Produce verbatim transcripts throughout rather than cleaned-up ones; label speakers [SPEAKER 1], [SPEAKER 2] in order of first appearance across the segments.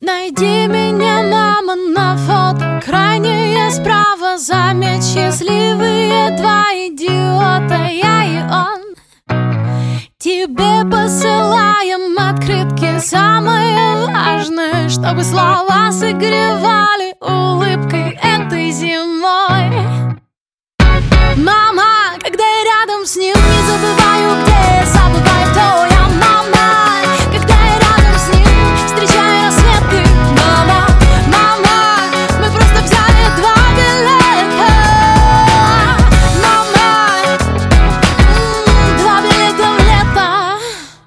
[SPEAKER 1] Найди меня, мама, на фото крайнее справа. Заметь, счастливые два идиота, я и он. Тебе посылаем открытки. Самое важное, чтобы слова согревали улыбкой этой зимой. Мама, когда я рядом с ним, не забываю, где я, забываю, кто я. Мама, когда я рядом с ним, встречаю рассветы. Мама, мама, мы просто взяли два билета. Мама, м-м, два билета в лето.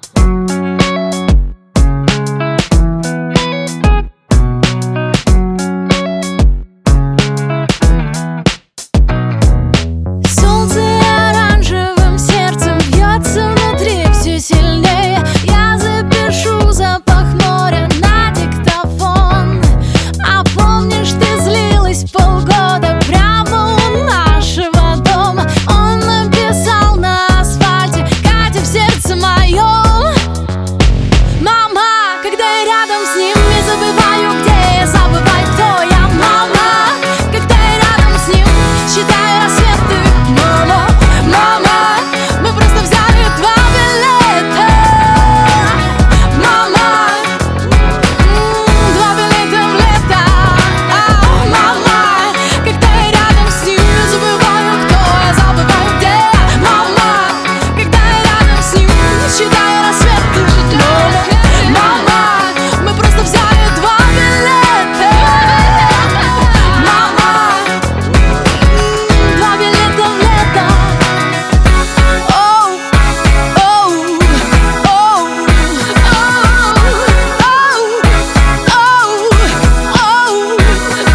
[SPEAKER 1] Солнце оранжевым сердцем бьется внутри все сильнее. Я запишу запах моря на диктофон. А помнишь, ты злилась полгода прямо у нашего дома? Он написал на асфальте: Катя, в сердце моем. Мама, когда я рядом с ним, не забываю, где я, забываю, кто я. Мама, когда я рядом с ним, считаю рассветы. Мама, мама, мы просто взяли два билета. Мама, м, два билета в лето. А, мама, когда я рядом с ним, не забываю, кто я, забываю, где я. Мама, когда я рядом с ним, считаю рассветы. Мама, мама, мы просто взяли два билета. Мама, м, два билета в лето. Оу, оу, оу, оу, оу, оу,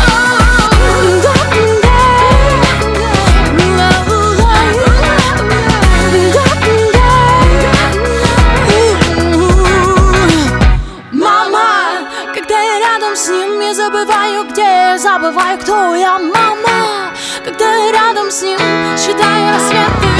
[SPEAKER 1] Мама, когда я рядом с ним, я забываю, где я, забываю, кто я. Мама, когда я рядом с ним, считаю рассветы.